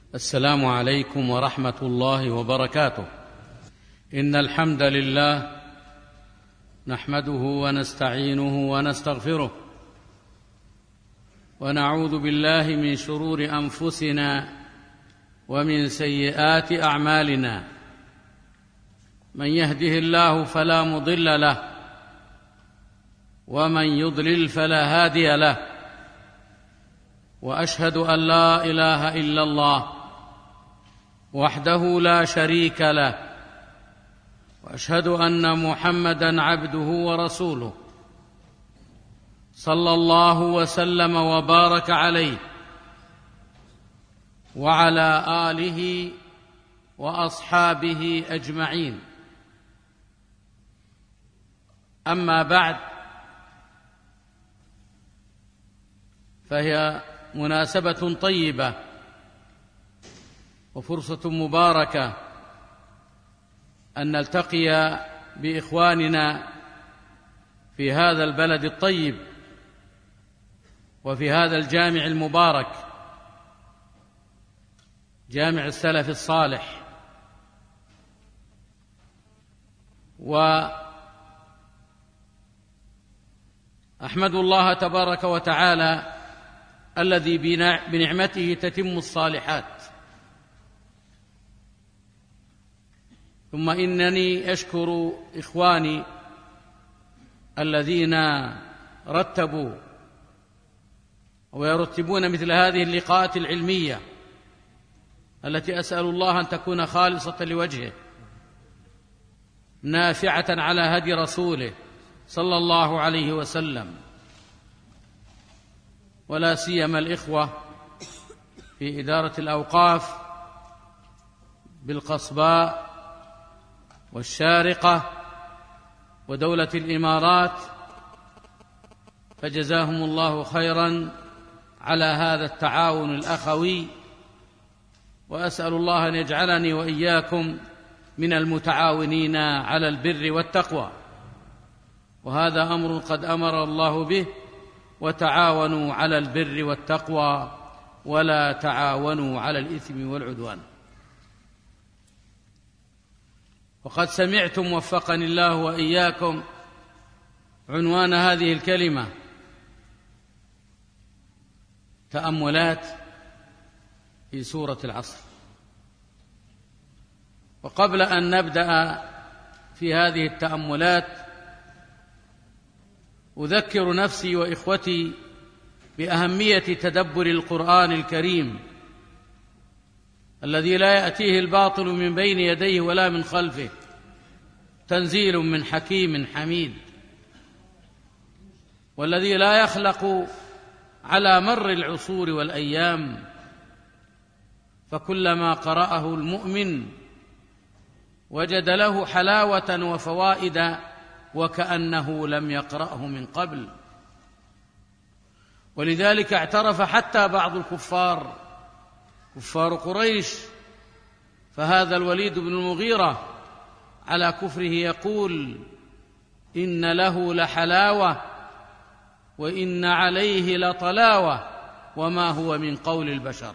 السلام عليكم ورحمة الله وبركاته. إن الحمد لله نحمده ونستعينه ونستغفره، ونعوذ بالله من شرور أنفسنا ومن سيئات أعمالنا. من يهده الله فلا مضل له، ومن يضلل فلا هادي له، وأشهد أن لا إله إلا الله وحده لا شريك له، وأشهد أن محمدًا عبده ورسوله صلى الله وسلم وبارك عليه وعلى آله وأصحابه أجمعين. أما بعد، فهي مناسبة طيبة وفرصة مباركة أن نلتقي بإخواننا في هذا البلد الطيب وفي هذا الجامع المبارك، جامع السلف الصالح. وأحمد الله تبارك وتعالى الذي بنعمته تتم الصالحات. ثم إنني أشكر إخواني الذين رتبوا ويرتبون مثل هذه اللقاءات العلمية التي أسأل الله أن تكون خالصة لوجهه، نافعة على هدي رسوله صلى الله عليه وسلم. ولا سيما الإخوة في إدارة الأوقاف بالقصباء والشارقة ودولة الإمارات، فجزاهم الله خيرا على هذا التعاون الأخوي. وأسأل الله أن يجعلني وإياكم من المتعاونين على البر والتقوى، وهذا أمر قد أمر الله به: وتعاونوا على البر والتقوى ولا تعاونوا على الإثم والعدوان. وقد سمعتم وفقني الله وإياكم عنوان هذه الكلمة: تأملات في سورة العصر. وقبل أن نبدأ في هذه التأملات أذكر نفسي وإخوتي بأهمية تدبر القرآن الكريم الذي لا يأتيه الباطل من بين يديه ولا من خلفه، تنزيل من حكيم حميد، والذي لا يخلق على مر العصور والأيام، فكلما قرأه المؤمن وجد له حلاوة وفوائد وكأنه لم يقرأه من قبل. ولذلك اعترف حتى بعض الكفار، كفار قريش، فهذا الوليد بن المغيرة على كفره يقول: إن له لحلاوة وإن عليه لطلاوة وما هو من قول البشر.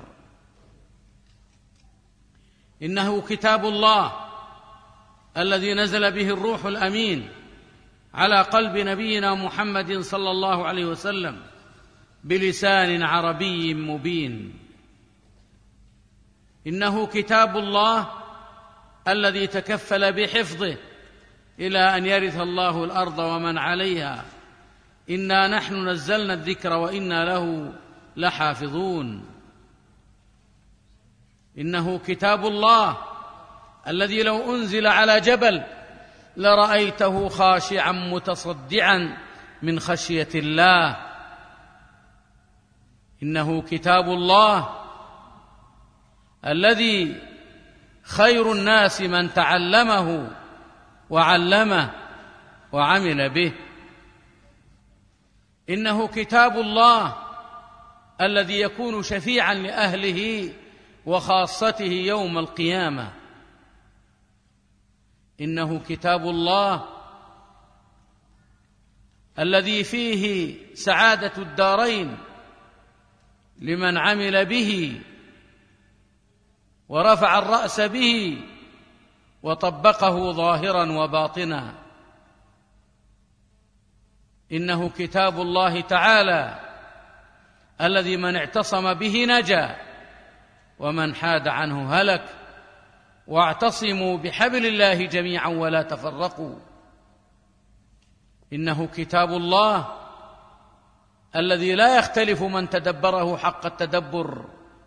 إنه كتاب الله الذي نزل به الروح الأمين على قلب نبينا محمد صلى الله عليه وسلم بلسان عربي مبين. إنه كتاب الله الذي تكفل بحفظه إلى أن يرث الله الأرض ومن عليها. إنا نحن نزلنا الذكر وإنا له لحافظون. إنه كتاب الله الذي لو أنزل على جبل لرأيته خاشعا متصدعا من خشية الله. إنه كتاب الله الذي خير الناس من تعلمه وعلمه وعمل به. إنه كتاب الله الذي يكون شفيعا لأهله وخاصته يوم القيامة. إنه كتاب الله الذي فيه سعادة الدارين لمن عمل به ورفع الرأس به وطبقه ظاهرا وباطنا. إنه كتاب الله تعالى الذي من اعتصم به نجا ومن حاد عنه هلك. واعتصموا بحبل الله جميعا ولا تفرقوا. إنه كتاب الله الذي لا يختلف من تدبره حق التدبر.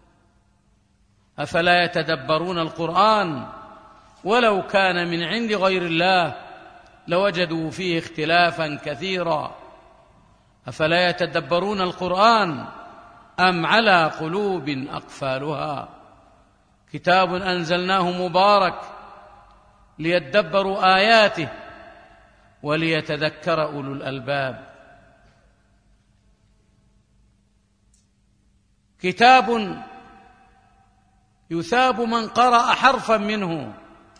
أفلا يتدبرون القرآن ولو كان من عند غير الله لوجدوا فيه اختلافا كثيرا. أفلا يتدبرون القرآن أم على قلوب أقفالها. كتاب أنزلناه مبارك ليدبروا آياته وليتذكر أولو الألباب. كتاب يثاب من قرأ حرفا منه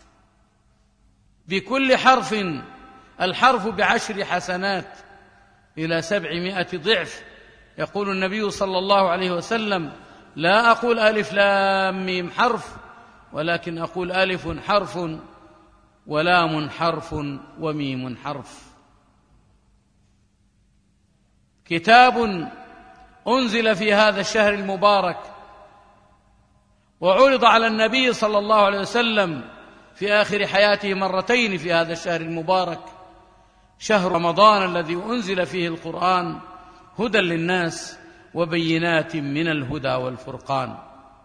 بكل حرف، الحرف ب10 حسنات إلى 700 ضعف. يقول النبي صلى الله عليه وسلم: لا أقول ألف لام ميم حرف، ولكن أقول ألف حرف ولام حرف وميم حرف. كتاب أنزل في هذا الشهر المبارك وعرض على النبي صلى الله عليه وسلم في آخر حياته مرتين في هذا الشهر المبارك، شهر رمضان الذي أنزل فيه القرآن هدى للناس وبينات من الهدى والفرقان.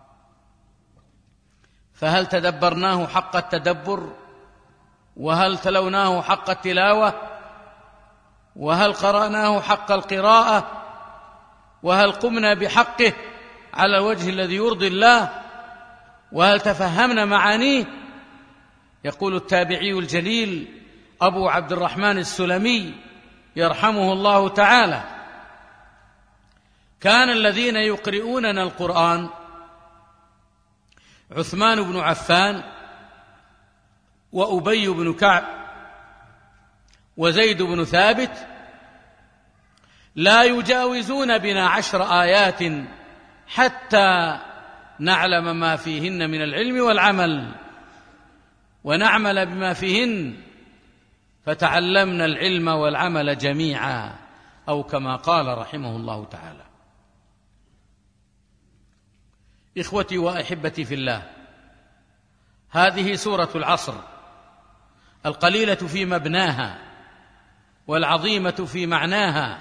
فهل تدبرناه حق التدبر؟ وهل تلوناه حق التلاوة؟ وهل قرأناه حق القراءة؟ وهل قمنا بحقه على الوجه الذي يرضي الله؟ وهل تفهمنا معانيه؟ يقول التابعي الجليل أبو عبد الرحمن السلمي يرحمه الله تعالى: كان الذين يقرؤوننا القرآن عثمان بن عفان وأبي بن كعب وزيد بن ثابت لا يجاوزون بنا 10 آيات حتى نعلم ما فيهن من العلم والعمل ونعمل بما فيهن، فتعلمنا العلم والعمل جميعا، أو كما قال رحمه الله تعالى. إخوتي وأحبتي في الله، هذه سورة العصر، القليلة في مبناها والعظيمة في معناها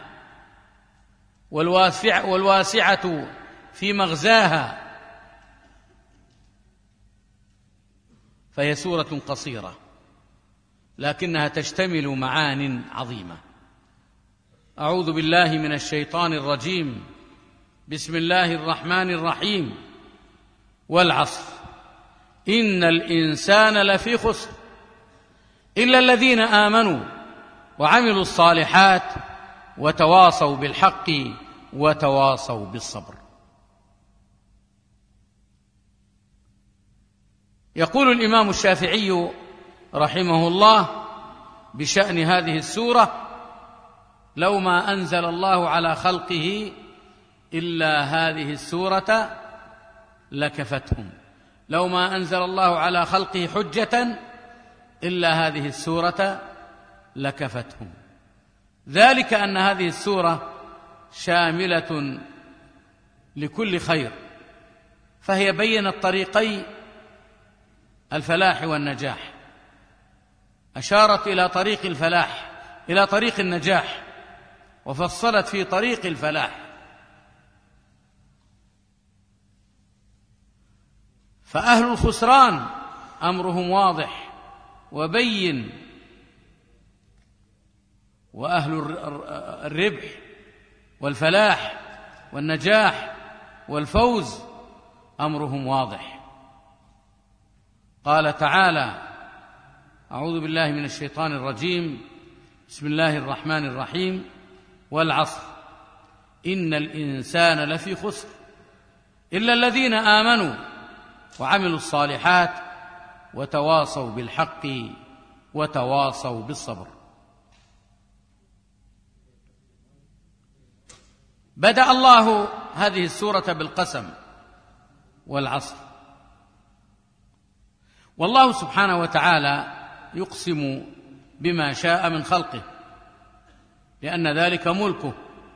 والواسعة في مغزاها، فهي سورة قصيرة لكنها تشتمل معان عظيمة. أعوذ بالله من الشيطان الرجيم. بسم الله الرحمن الرحيم. والعصر إن الإنسان لفي خسر إلا الذين آمنوا وعملوا الصالحات وتواصوا بالحق وتواصوا بالصبر. يقول الإمام الشافعي رحمه الله بشأن هذه السورة: لو ما أنزل الله على خلقه إلا هذه السورة لكفتهم. لو ما أنزل الله على خلقه حجة إلا هذه السورة لكفتهم. ذلك أن هذه السورة شاملة لكل خير، فهي بينت طريقي الفلاح والنجاح، أشارت إلى طريق الفلاح، إلى طريق النجاح، وفصلت في طريق الفلاح. فأهل الخسران أمرهم واضح وبين، وأهل الربح والفلاح والنجاح والفوز أمرهم واضح. قال تعالى: أعوذ بالله من الشيطان الرجيم. بسم الله الرحمن الرحيم. والعصر إن الإنسان لفي خسر إلا الذين آمنوا وعملوا الصالحات وتواصوا بالحق وتواصوا بالصبر. بدأ الله هذه السورة بالقسم: والعصر. والله سبحانه وتعالى يقسم بما شاء من خلقه، لأن ذلك ملكه،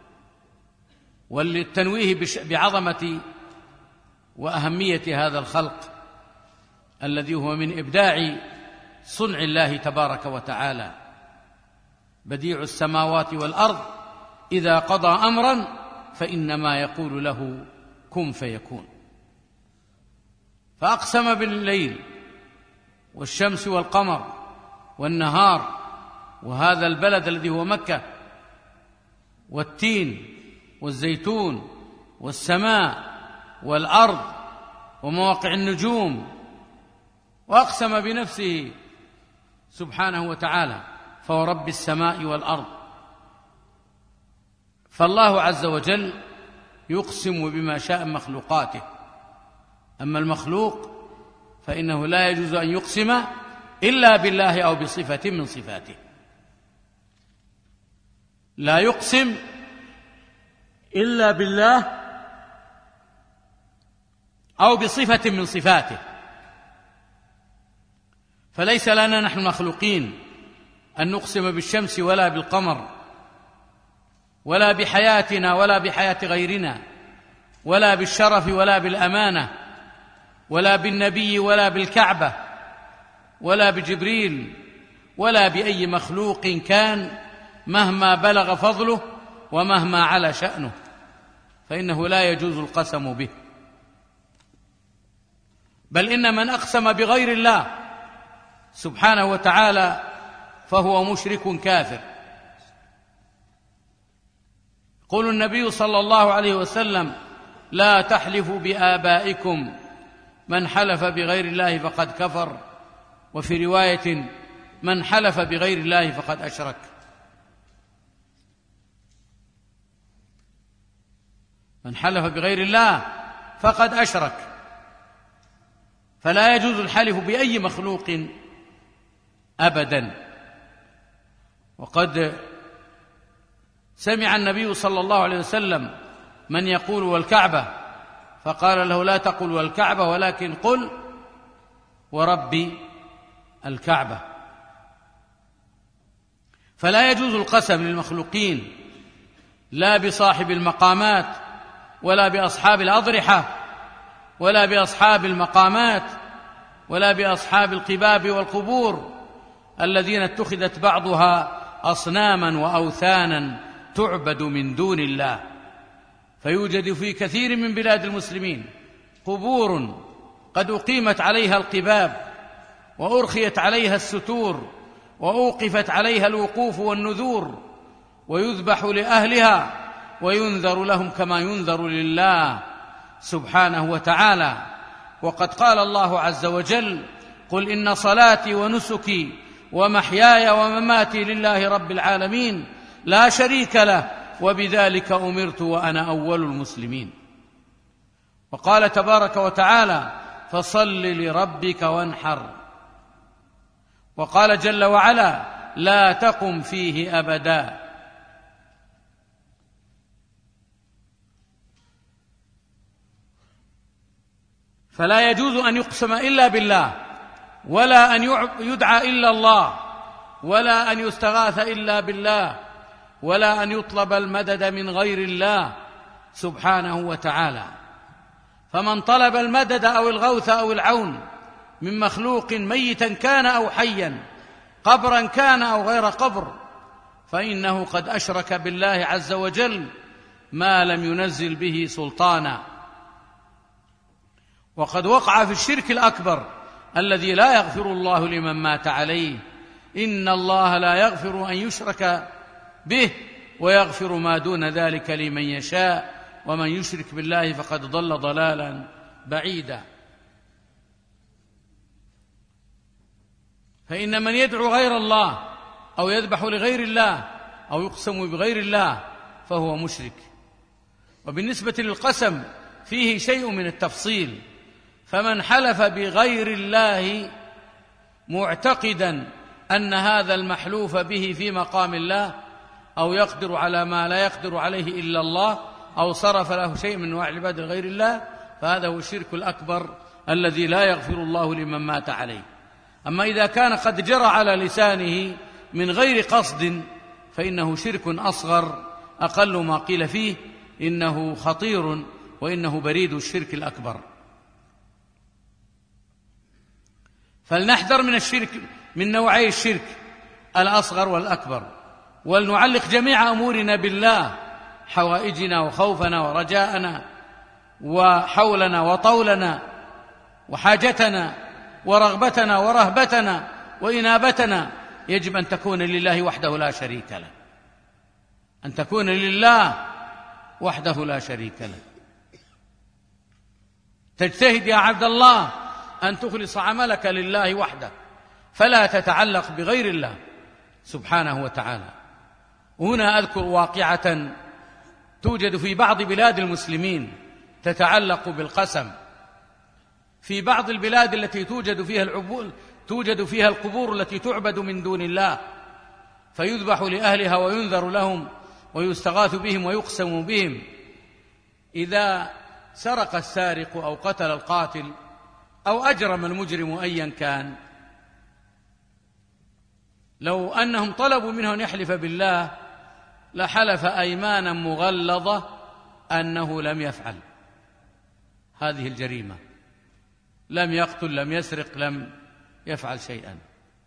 وللتنويه بعظمة وأهمية هذا الخلق الذي هو من إبداع صنع الله تبارك وتعالى. بديع السماوات والأرض إذا قضى أمرا فإنما يقول له كن فيكون. فأقسم بالليل والشمس والقمر والنهار وهذا البلد الذي هو مكة، والتين والزيتون والسماء والأرض ومواقع النجوم، وأقسم بنفسه سبحانه وتعالى فورب السماء والأرض. فالله عز وجل يقسم بما شاء من مخلوقاته. أما المخلوق فإنه لا يجوز أن يقسم إلا بالله أو بصفة من صفاته، لا يقسم إلا بالله أو بصفة من صفاته. فليس لنا نحن المخلوقين أن نقسم بالشمس ولا بالقمر ولا بحياتنا ولا بحياة غيرنا ولا بالشرف ولا بالأمانة ولا بالنبي ولا بالكعبة ولا بجبريل ولا بأي مخلوق كان مهما بلغ فضله ومهما علا شأنه، فإنه لا يجوز القسم به. بل إن من أقسم بغير الله سبحانه وتعالى فهو مشرك كافر. يقول النبي صلى الله عليه وسلم: لا تحلفوا بآبائكم، من حلف بغير الله فقد كفر. وفي رواية: من حلف بغير الله فقد أشرك. من حلف بغير الله فقد أشرك. فلا يجوز الحلف بأي مخلوق أبدا. وقد سمع النبي صلى الله عليه وسلم من يقول والكعبة، فقال له: لا تقل والكعبة ولكن قل ورب الكعبة. فلا يجوز القسم للمخلوقين، لا بصاحب المقامات ولا بأصحاب الأضرحة ولا بأصحاب المقامات ولا بأصحاب القباب والقبور الذين اتخذت بعضها أصناما وأوثانا تعبد من دون الله. فيوجد في كثير من بلاد المسلمين قبور قد أقيمت عليها القباب وأرخيت عليها الستور وأوقفت عليها الوقوف والنذور، ويذبح لأهلها وينذر لهم كما ينذر لله سبحانه وتعالى. وقد قال الله عز وجل: قل إن صلاتي ونسكي ومحياي ومماتي لله رب العالمين لا شريك له وبذلك أمرت وأنا أول المسلمين. وقال تبارك وتعالى: فصل لربك وانحر. وقال جل وعلا: لا تقم فيه أبدا. فلا يجوز أن يقسم إلا بالله، ولا أن يدعى إلا الله، ولا أن يستغاث إلا بالله، ولا أن يطلب المدد من غير الله سبحانه وتعالى. فمن طلب المدد أو الغوث أو العون من مخلوق ميتا كان أو حيا، قبرا كان أو غير قبر، فإنه قد أشرك بالله عز وجل ما لم ينزل به سلطانا. وقد وقع في الشرك الأكبر الذي لا يغفر الله لمن مات عليه. إن الله لا يغفر أن يشرك به ويغفر ما دون ذلك لمن يشاء، ومن يشرك بالله فقد ضل ضلالا بعيدا. فإن من يدعو غير الله أو يذبح لغير الله أو يقسم بغير الله فهو مشرك. وبالنسبة للقسم فيه شيء من التفصيل. فمن حلف بغير الله معتقدا أن هذا المحلوف به في مقام الله أو يقدر على ما لا يقدر عليه إلا الله أو صرف له شيء من أنواع العبادة غير الله، فهذا هو الشرك الأكبر الذي لا يغفر الله لمن مات عليه. أما إذا كان قد جرى على لسانه من غير قصد فإنه شرك أصغر أقل ما قيل فيه إنه خطير وإنه بريد الشرك الأكبر. فلنحذر من الشرك، من نوعي الشرك الأصغر والأكبر، ولنعلق جميع أمورنا بالله، حوائجنا وخوفنا ورجاءنا وحولنا وطولنا وحاجتنا ورغبتنا ورهبتنا وإنابتنا يجب أن تكون لله وحده لا شريك له، أن تكون لله وحده لا شريك له. تجتهد يا عبد الله أن تخلص عملك لله وحده، فلا تتعلق بغير الله سبحانه وتعالى. هنا أذكر واقعة توجد في بعض بلاد المسلمين تتعلق بالقسم. في بعض البلاد التي توجد فيها القبور التي تعبد من دون الله، فيذبح لأهلها وينذر لهم ويستغاث بهم ويقسم بهم. إذا سرق السارق أو قتل القاتل أو أجرم المجرم أيا كان، لو أنهم طلبوا منه أن يحلف بالله لحلف أيمانا مغلظة أنه لم يفعل هذه الجريمة، لم يقتل، لم يسرق، لم يفعل شيئا.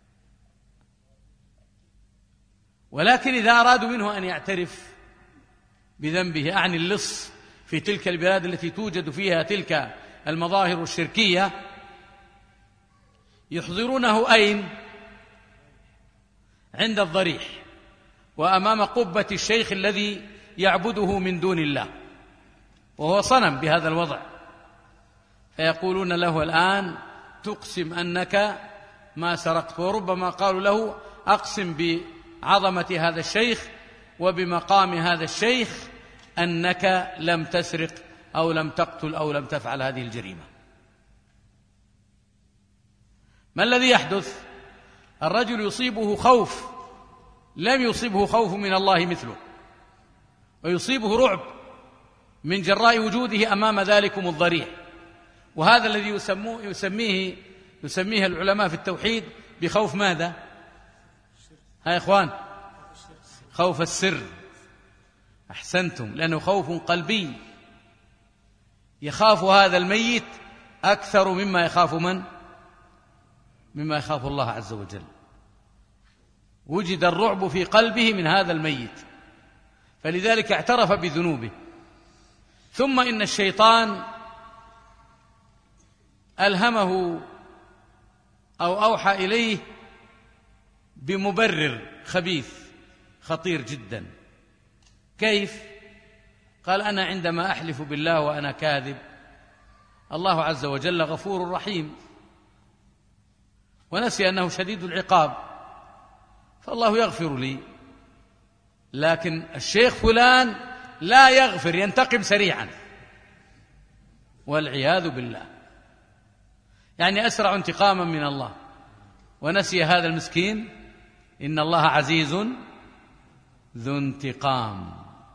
ولكن إذا أرادوا منه أن يعترف بذنبه، أعني اللص في تلك البلاد التي توجد فيها تلك المظاهر الشركية، يحضرونه أين؟ عند الضريح وأمام قبة الشيخ الذي يعبده من دون الله، وهو صنم بهذا الوضع، فيقولون له الآن تقسم أنك ما سرقت، وربما قالوا له أقسم بعظمة هذا الشيخ وبمقام هذا الشيخ أنك لم تسرق أو لم تقتل أو لم تفعل هذه الجريمة. ما الذي يحدث؟ الرجل يصيبه خوف لم يصيبه خوف من الله مثله، ويصيبه رعب من جراء وجوده أمام ذلكم الضريح. وهذا الذي يسميه العلماء في التوحيد بخوف ماذا؟ ها إخوان، خوف السر. أحسنتم، لأنه خوف قلبي، يخاف هذا الميت أكثر مما يخاف من؟ مما يخاف الله عز وجل. وجد الرعب في قلبه من هذا الميت، فلذلك اعترف بذنوبه. ثم إن الشيطان ألهمه أو أوحى إليه بمبرر خبيث خطير جدا. كيف؟ قال أنا عندما أحلف بالله وأنا كاذب الله عز وجل غفور رحيم، ونسي أنه شديد العقاب، فالله يغفر لي. لكن الشيخ فلان لا يغفر، ينتقم سريعا والعياذ بالله، يعني أسرع انتقاما من الله. ونسي هذا المسكين إن الله عزيز ذو انتقام،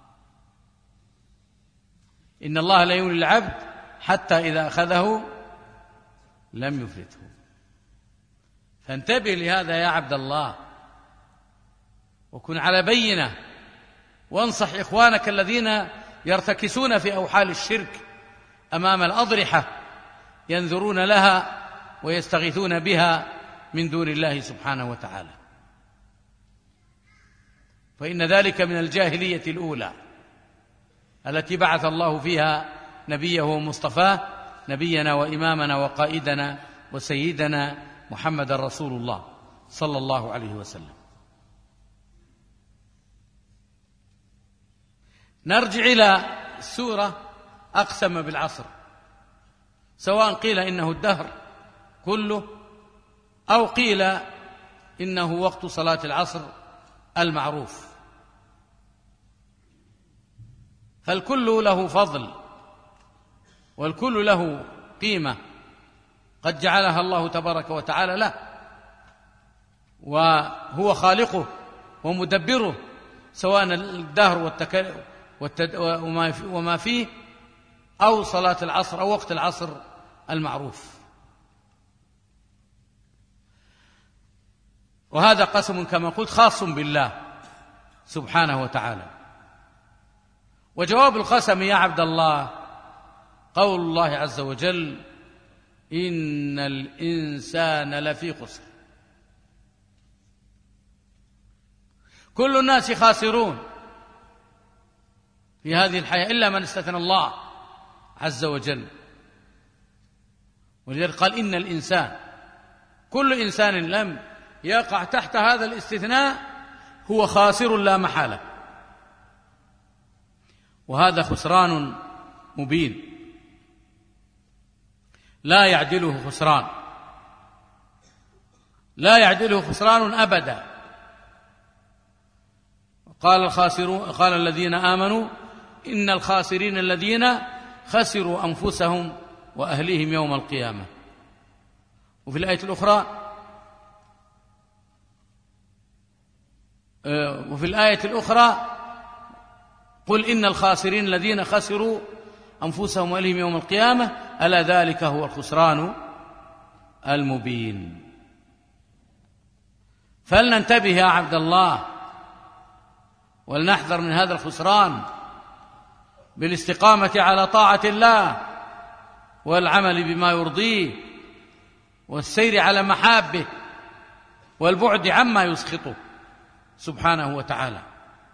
إن الله لا يملي العبد حتى إذا أخذه لم يفلته. فانتبه لهذا يا عبد الله، وكن على بينة، وانصح إخوانك الذين يرتكسون في أوحال الشرك أمام الأضرحة ينذرون لها ويستغيثون بها من دون الله سبحانه وتعالى، فإن ذلك من الجاهلية الأولى التي بعث الله فيها نبيه ومصطفاه، نبينا وإمامنا وقائدنا وسيدنا محمد رسول الله صلى الله عليه وسلم. نرجع إلى السورة. أقسم بالعصر، سواء قيل إنه الدهر كله أو قيل إنه وقت صلاة العصر المعروف، فالكل له فضل والكل له قيمة قد جعلها الله تبارك وتعالى له، وهو خالقه ومدبره، سواء الدهر وما فيه أو صلاة العصر أو وقت العصر المعروف. وهذا قسم كما قلت خاص بالله سبحانه وتعالى. وجواب القسم يا عبد الله قول الله عز وجل: إن الإنسان لفي خسر. كل الناس خاسرون في هذه الحياة إلا من استثنى الله عز وجل، ولذلك قال إن الإنسان، كل إنسان لم يقع تحت هذا الاستثناء هو خاسر لا محالة، وهذا خسران مبين لا يعدله خسران، لا يعدله خسران أبدا. قال الذين آمنوا إن الخاسرين الذين خسروا أنفسهم وأهليهم يوم القيامة. وفي الآية الأخرى قل إن الخاسرين الذين خسروا أنفسهم وأهليهم يوم القيامة ألا ذلك هو الخسران المبين. فلننتبه يا عبد الله ولنحذر من هذا الخسران بالاستقامة على طاعة الله والعمل بما يرضيه والسير على محابه والبعد عما يسخطه سبحانه وتعالى.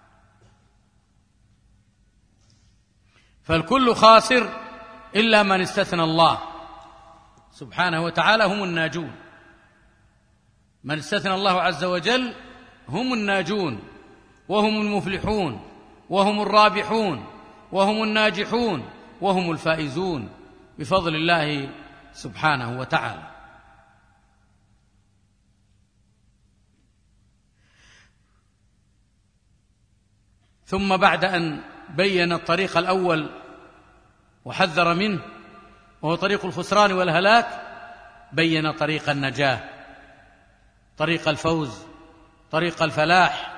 فالكل خاسر إلا من استثنى الله سبحانه وتعالى، هم الناجون. من استثنى الله عز وجل هم الناجون وهم المفلحون وهم الرابحون وهم الناجحون وهم الفائزون بفضل الله سبحانه وتعالى. ثم بعد أن بين الطريق الأول وحذر منه وهو طريق الخسران والهلاك، بين طريق النجاة، طريق الفوز، طريق الفلاح،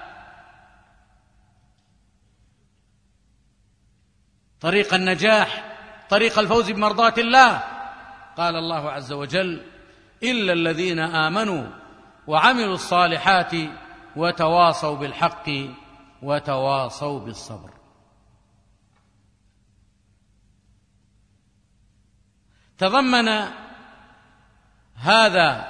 طريق النجاح، طريق الفوز بمرضاة الله. قال الله عز وجل: إلا الذين آمنوا وعملوا الصالحات وتواصوا بالحق وتواصوا بالصبر. تضمن هذا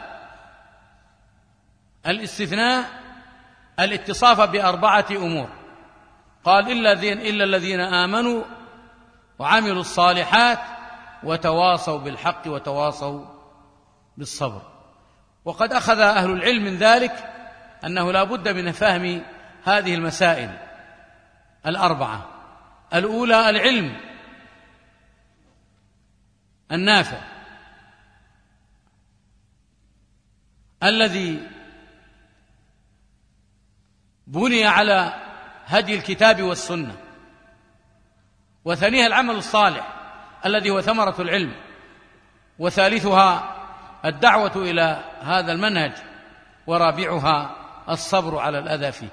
الاستثناء الاتصاف بأربعة أمور. قال إلا الذين آمنوا وعملوا الصالحات وتواصوا بالحق وتواصوا بالصبر. وقد أخذ أهل العلم من ذلك أنه لا بد من فهم هذه المسائل الأربعة. الأولى العلم النافع الذي بني على هدي الكتاب والسنة. وثانيها العمل الصالح الذي هو ثمرة العلم. وثالثها الدعوة إلى هذا المنهج. ورابعها الصبر على الأذى فيه.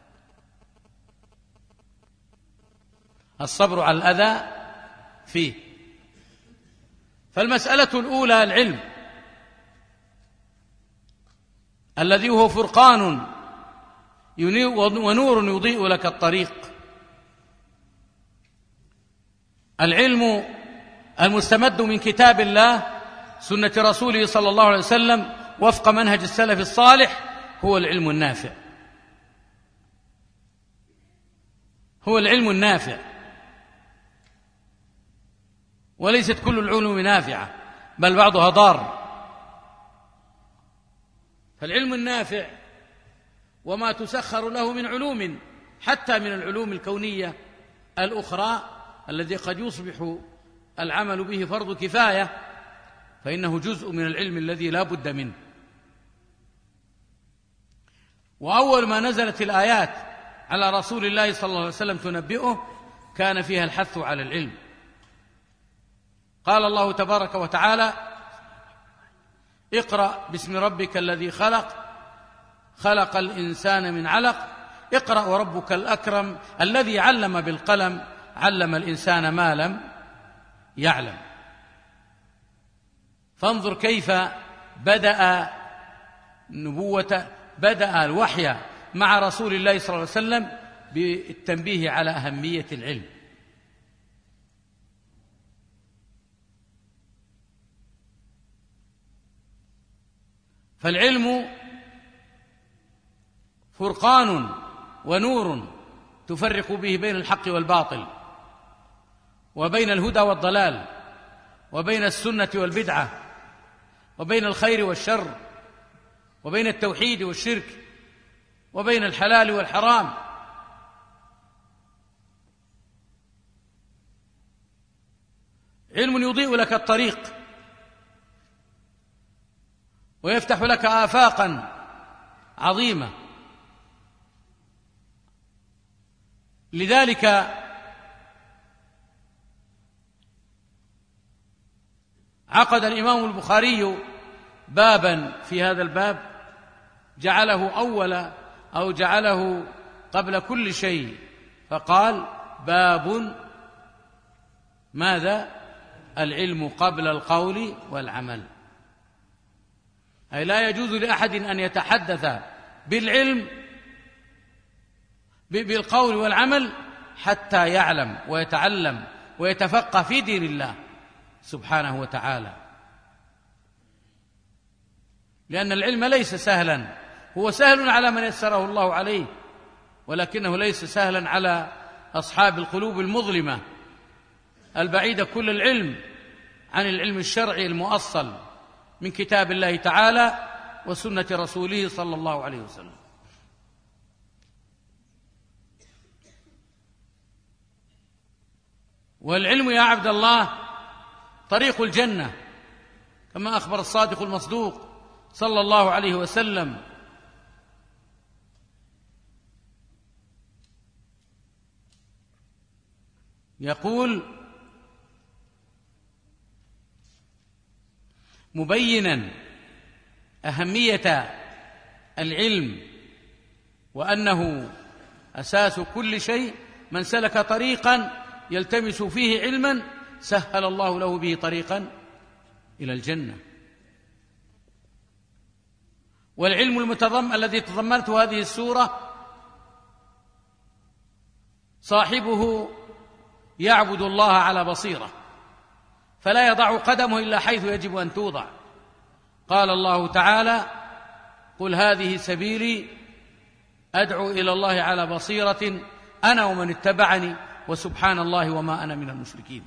الصبر على الأذى فيه. فالمسألة الأولى العلم الذي هو فرقان ونور يضيء لك الطريق. العلم المستمد من كتاب الله سنة رسوله صلى الله عليه وسلم وفق منهج السلف الصالح هو العلم النافع. هو العلم النافع، وليست كل العلوم نافعة بل بعضها ضار. فالعلم النافع وما تسخر له من علوم حتى من العلوم الكونية الأخرى الذي قد يصبح العمل به فرض كفاية، فإنه جزء من العلم الذي لا بد منه. وأول ما نزلت الآيات على رسول الله صلى الله عليه وسلم تنبئه كان فيها الحث على العلم. قال الله تبارك وتعالى: اقرأ باسم ربك الذي خلق، خلق الإنسان من علق، اقرأ وربك الأكرم الذي علم بالقلم، علم الإنسان ما لم يعلم. فانظر كيف بدأ بدأ الوحي مع رسول الله صلى الله عليه وسلم بالتنبيه على أهمية العلم. فالعلم فرقان ونور تفرق به بين الحق والباطل، وبين الهدى والضلال، وبين السنة والبدعة، وبين الخير والشر، وبين التوحيد والشرك، وبين الحلال والحرام. علم يضيء لك الطريق ويفتح لك آفاقا عظيمة. لذلك عقد الإمام البخاري بابا في هذا الباب جعله قبل كل شيء، فقال: باب ماذا؟ العلم قبل القول والعمل. أي لا يجوز لأحد أن يتحدث بالعلم بالقول والعمل حتى يعلم ويتعلم ويتفقه في دين الله سبحانه وتعالى، لأن العلم ليس سهلا، هو سهل على من يسره الله عليه، ولكنه ليس سهلا على أصحاب القلوب المظلمة البعيدة كل العلم عن العلم الشرعي المؤصل من كتاب الله تعالى وسنة رسوله صلى الله عليه وسلم. والعلم يا عبد الله طريق الجنة، كما أخبر الصادق المصدوق صلى الله عليه وسلم: يقول مبينا أهمية العلم وأنه أساس كل شيء: من سلك طريقا يلتمس فيه علما سهل الله له به طريقا إلى الجنة. والعلم الذي تضمنته هذه السورة صاحبه يعبد الله على بصيرة، فلا يضع قدمه إلا حيث يجب أن توضع. قال الله تعالى: قل هذه سبيلي أدعو إلى الله على بصيرة أنا ومن اتبعني وسبحان الله وما أنا من المشركين.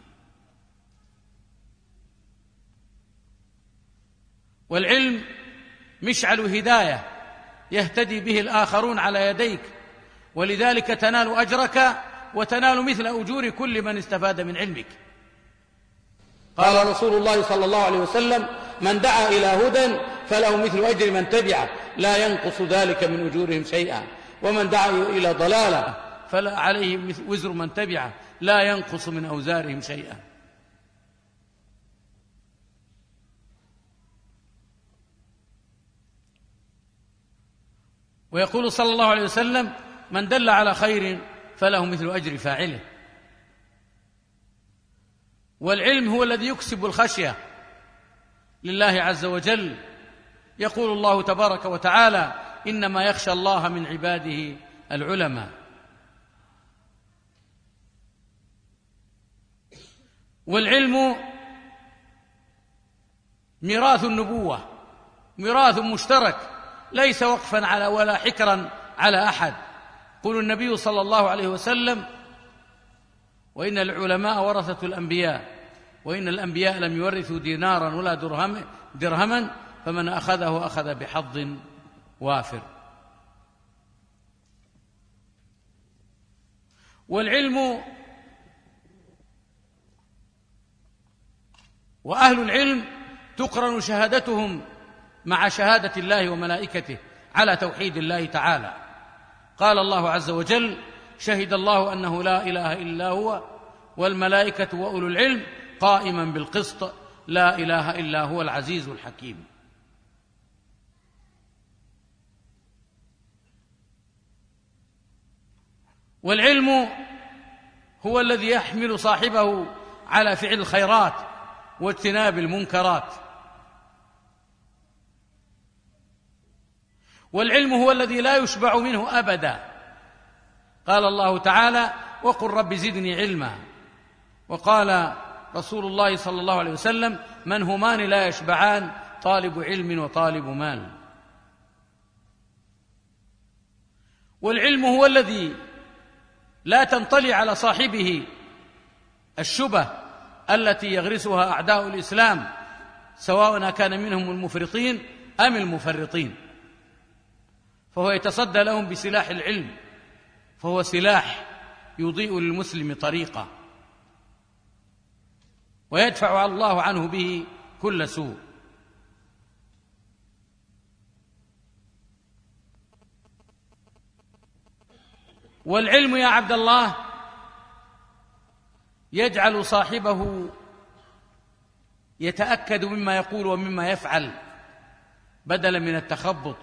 والعلم مشعل هداية يهتدي به الآخرون على يديك، ولذلك تنال أجرك وتنال مثل أجور كل من استفاد من علمك. قال رسول الله صلى الله عليه وسلم: من دعا إلى هدى فله مثل أجر من تبعه لا ينقص ذلك من أجورهم شيئا، ومن دعا إلى ضلالة فلا عليه وزر من تبعه لا ينقص من أوزارهم شيئا. ويقول صلى الله عليه وسلم: من دل على خير فله مثل أجر فاعله. والعلم هو الذي يكسب الخشية لله عز وجل. يقول الله تبارك وتعالى: إنما يخشى الله من عباده العلماء. والعلم ميراث النبوة، ميراث مشترك ليس وقفا على ولا حكرا على أحد. يقول النبي صلى الله عليه وسلم: وإن العلماء ورثة الأنبياء، وإن الأنبياء لم يورثوا دينارا ولا درهما فمن أخذه أخذ بحظ وافر. والعلم وأهل العلم تقرن شهادتهم مع شهادة الله وملائكته على توحيد الله تعالى. قال الله عز وجل: شهد الله أنه لا إله إلا هو والملائكة وأولو العلم قائما بالقسط لا إله إلا هو العزيز الحكيم. والعلم هو الذي يحمل صاحبه على فعل الخيرات واجتناب المنكرات. والعلم هو الذي لا يشبع منه أبدا. قال الله تعالى: وقل رب زدني علما. وقال رسول الله صلى الله عليه وسلم: من همان لا يشبعان، طالب علم وطالب مال. والعلم هو الذي لا تنطلي على صاحبه الشبه التي يغرسها أعداء الإسلام، سواء كان منهم المفرطين أم المفرطين، فهو يتصدى لهم بسلاح العلم، فهو سلاح يضيء للمسلم طريقه ويدفع الله عنه به كل سوء. والعلم يا عبد الله يجعل صاحبه يتأكد مما يقول ومما يفعل بدلا من التخبط.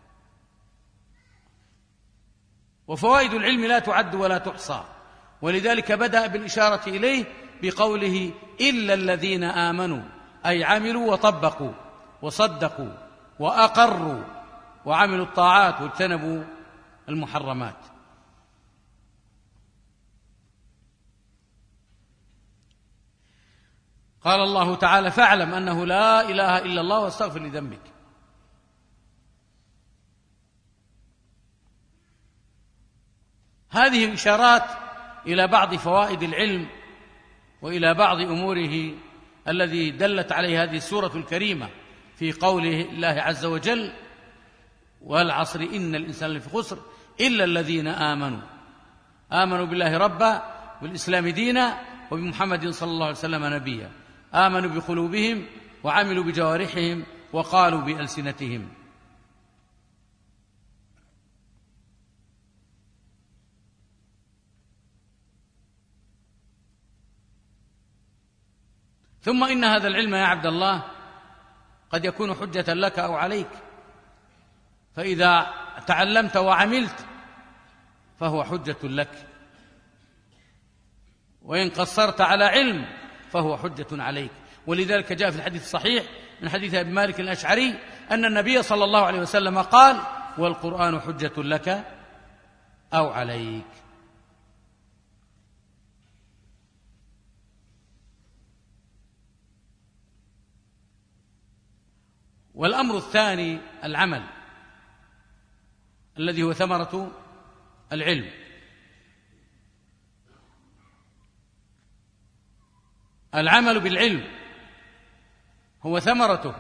وفوائد العلم لا تعد ولا تحصى، ولذلك بدأ بالإشارة إليه بقوله: إلا الذين آمنوا، أي عملوا وطبقوا وصدقوا وأقروا وعملوا الطاعات واجتنبوا المحرمات. قال الله تعالى: فاعلم أنه لا إله إلا الله واستغفر لذنبك. هذه إشارات إلى بعض فوائد العلم وإلى بعض أموره الذي دلت عليه هذه السورة الكريمة في قوله الله عز وجل: والعصر إن الإنسان لفي خسر إلا الذين آمنوا بالله ربا، بالإسلام دينا، وبمحمد صلى الله عليه وسلم نبيا، آمنوا بقلوبهم وعملوا بجوارحهم وقالوا بألسنتهم. ثم إن هذا العلم يا عبد الله قد يكون حجة لك أو عليك، فإذا تعلمت وعملت فهو حجة لك، وإن قصرت على علم فهو حجة عليك. ولذلك جاء في الحديث الصحيح من حديث أبي مالك الأشعري أن النبي صلى الله عليه وسلم قال: والقرآن حجة لك أو عليك. والأمر الثاني العمل الذي هو ثمرة العلم. العمل بالعلم هو ثمرته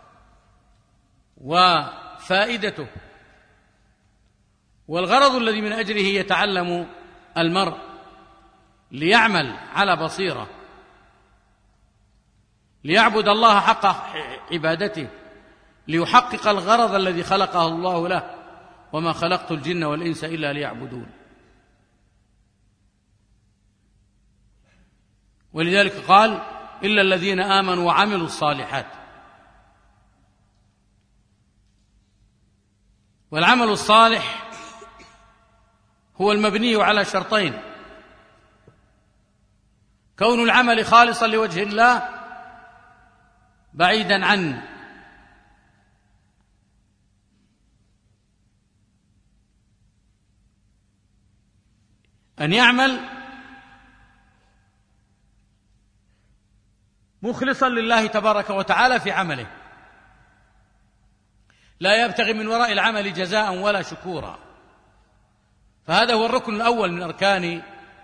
وفائدته، والغرض الذي من أجله يتعلم المرء ليعمل على بصيرة، ليعبد الله حق عبادته، ليحقق الغرض الذي خلقه الله له: وما خلقت الجن والإنس إلا ليعبدون. ولذلك قال: إلا الذين آمنوا وعملوا الصالحات. والعمل الصالح هو المبني على شرطين: كون العمل خالصا لوجه الله بعيدا عن أن يعمل مخلصا لله تبارك وتعالى في عمله، لا يبتغي من وراء العمل جزاء ولا شكورا. فهذا هو الركن الأول من أركان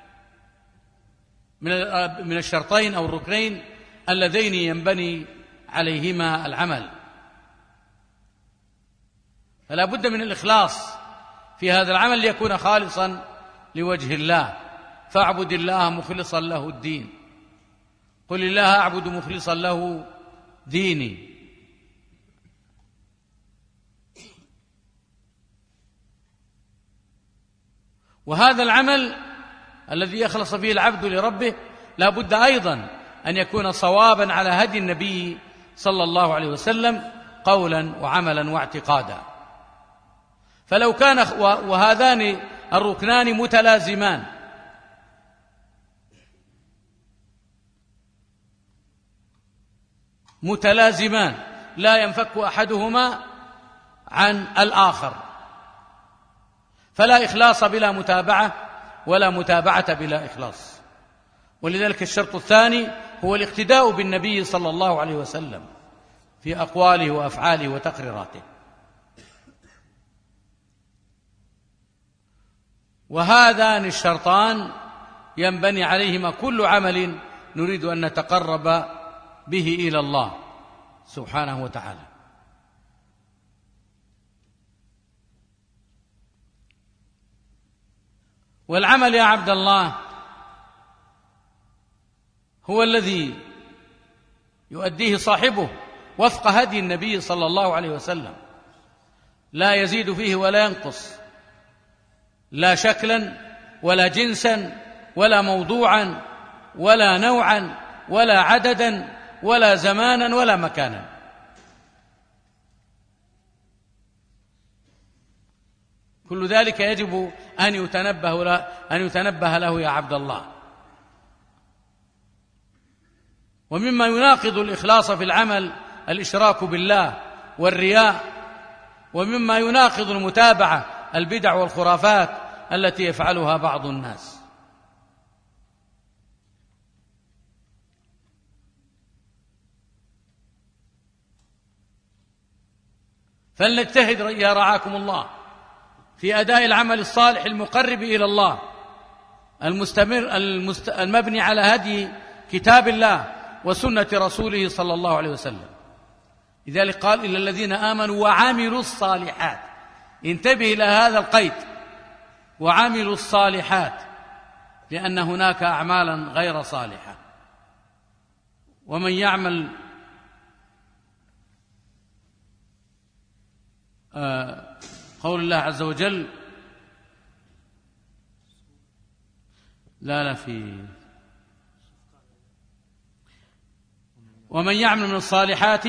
من الشرطين أو الركنين اللذين ينبني عليهما العمل. فلا بد من الإخلاص في هذا العمل ليكون خالصا لوجه الله. فاعبد الله مخلصا له الدين، قل الله أعبد مخلصا له ديني. وهذا العمل الذي يخلص فيه العبد لربه لا بد أيضا أن يكون صوابا على هدي النبي صلى الله عليه وسلم قولا وعملا واعتقادا. فلو كان وهذان الركنان متلازمان لا ينفك أحدهما عن الآخر، فلا إخلاص بلا متابعة ولا متابعة بلا إخلاص. ولذلك الشرط الثاني هو الاقتداء بالنبي صلى الله عليه وسلم في أقواله وأفعاله وتقريراته. وهذان الشرطان ينبني عليهما كل عمل نريد أن نتقرب به إلى الله سبحانه وتعالى. والعمل يا عبد الله هو الذي يؤديه صاحبه وفق هدي النبي صلى الله عليه وسلم، لا يزيد فيه ولا ينقص، لا شكلا ولا جنسا ولا موضوعا ولا نوعا ولا عددا ولا زمانا ولا مكانا. كل ذلك يجب أن يتنبه له يا عبد الله. ومما يناقض الإخلاص في العمل الإشراك بالله والرياء، ومما يناقض المتابعة البدع والخرافات التي يفعلها بعض الناس. فلنجتهد يا رعاكم الله في أداء العمل الصالح المقرب إلى الله المستمر المبني على هدي كتاب الله وسنة رسوله صلى الله عليه وسلم. لذلك قال إلا الذين آمنوا وعملوا الصالحات. انتبه إلى هذا القيد، وعملوا الصالحات، لأن هناك أعمالا غير صالحة. ومن يعمل قول الله عز وجل ومن يعمل من الصالحات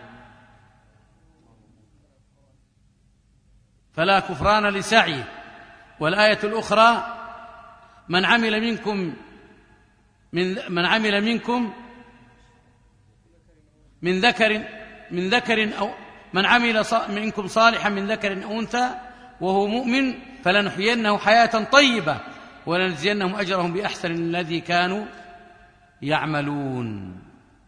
فلا كفران لسعيه. والآية الأخرى من عمل منكم من ذكر أو من عمل منكم صالحا من ذكر أو أنثى وهو مؤمن فلنحيينه حياة طيبة ولنجزينهم أجرهم بأحسن الذي كانوا يعملون.